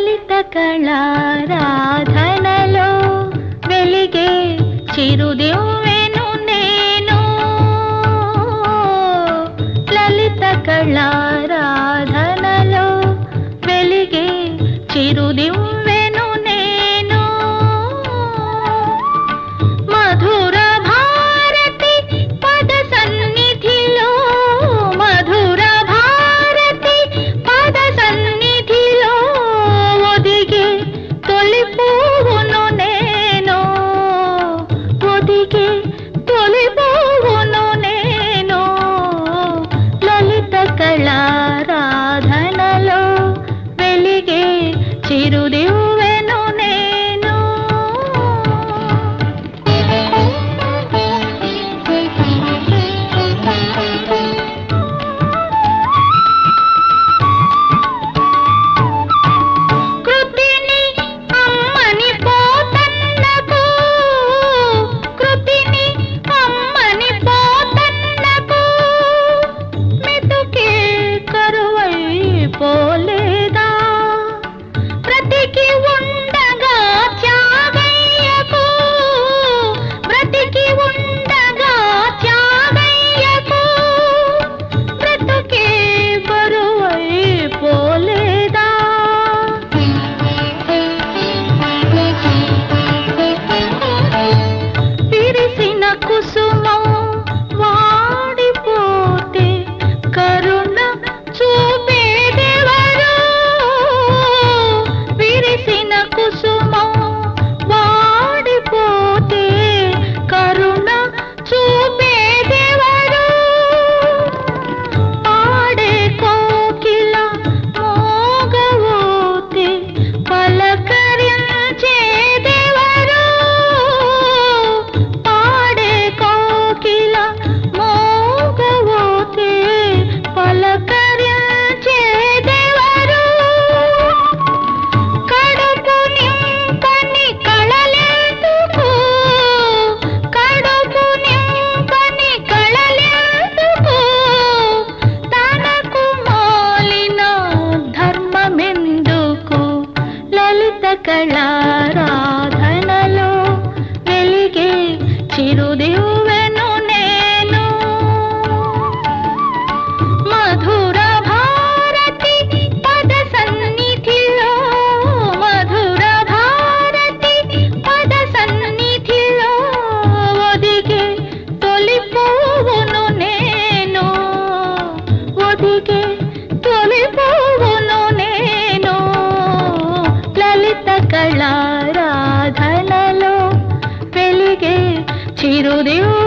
లలిత కళారాధనలో వెలిగే చిరుదివ్వెను నేను. లలిత కళారాధనలో వెలిగే చిరుదివ్వెను నేను. మధుర భారతి పద సన్నిధిలో, మధుర భారతి పద సన్నిధిలో ఒదిగే తొలి పువ్వును నేను. ఒదిగే తొలి పువ్వును నేను. లలిత కళారాధనలో వెలిగే చిరుదివ్వెను నేను. కృతిని అమ్మని పోతన్నకు, కృతిని అమ్మని పోతన్నకు మెతుకే కరువై పోలేదా. బ్రతికి ఉండగా త్యాగయ్యకు, బ్రతికి ఉండగా త్యాగయ్యకు బ్రతుకే బరువై పోలేదా. విరిసిన కుసుమం వాడిపోతే కరుణ చూపేదెవరు. విరిసిన కుసుమం వాడిపోతే కరుణ చూపేదెవరు. పాడే కోకిల మోగవోతే పలకరించేదెవరు. పాడే కోకిల మోగవోతే పలకరించేదెవరు. కడుపు నింపని కళలెందుకు, కడుపు నింపని కళలెందుకు, తనకు మాలిన ధర్మమెందుకు. లలిత కళారాధనలో వెలిగే చిరుదివ్వెను నేను. మధుర భారతి పద సన్నిధిలో, మధుర భారతి పద సన్నిధిలో ఒదిగే తొలి పువ్వును నేను. ఒదిగే తొలి పువ్వును నేను. లలిత కళారాధనలో వెలిగే చిరుదివ్వెను